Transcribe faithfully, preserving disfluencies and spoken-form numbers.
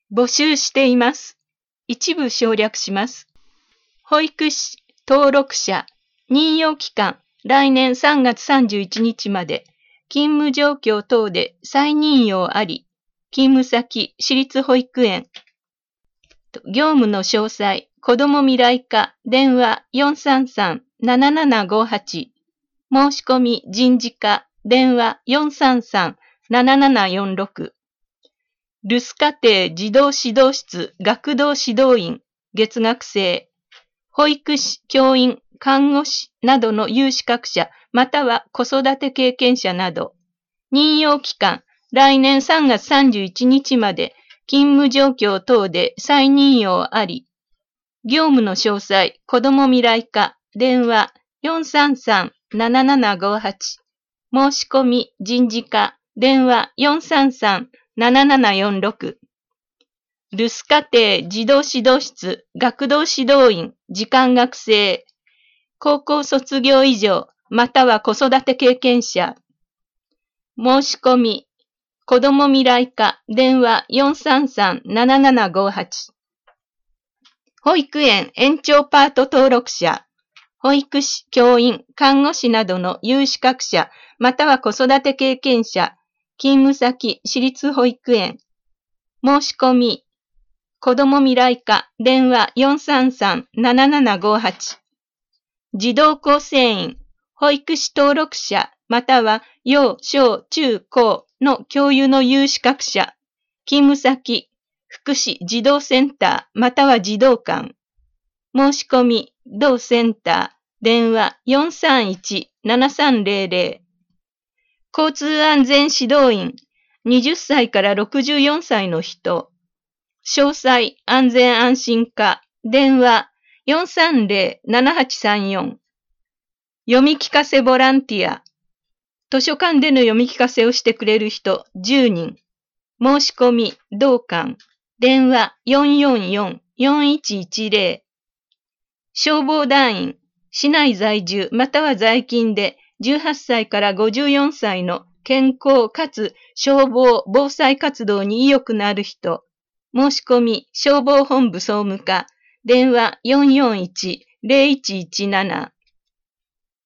募集しています。一部省略します。保育士登録者任用期間来年さんがつさんじゅういちにちまで、勤務状況等で再任用あり、勤務先私立保育園。業務の詳細、子ども未来課電話 よんさんさん ななななごはち。申し込み人事課電話 よんさんさん ななななよんろく。留守家庭児童指導室学童指導員月額制。保育士、教員、看護師などの有資格者または子育て経験者など。任用期間、来年さんがつさんじゅういちにちまで勤務状況等で再任用あり。業務の詳細、子ども未来課電話 よんさんさん ななななごはち。申し込み人事課電話 よんさんさん ななななよんろく。留守家庭児童指導室学童指導員時間学生。高校卒業以上または子育て経験者。申し込み子ども未来課電話 よんさんさん ななななごはち。保育園延長パート登録者。保育士、教員、看護師などの有資格者または子育て経験者。勤務先私立保育園。申し込み子ども未来課電話 よんさんさん ななななごはち。児童構成員、保育士登録者または幼小中高の教諭の有資格者。勤務先、福祉児童センターまたは児童館。申し込み、同センター、電話 よんさんいち ななさんぜろぜろ。交通安全指導員、はたちからろくじゅうよんさいの人。詳細安全安心課、電話 よんさんぜろ ななはちさんよん。読み聞かせボランティア。図書館での読み聞かせをしてくれる人じゅうにん。申し込み、同館。電話 よんよんよん よんいちいちぜろ。消防団員、市内在住または在勤でじゅうはっさいからごじゅうよんさいの健康かつ消防防災活動に意欲のある人。申し込み、消防本部総務課。電話 よんよんいち ぜろいちいちなな。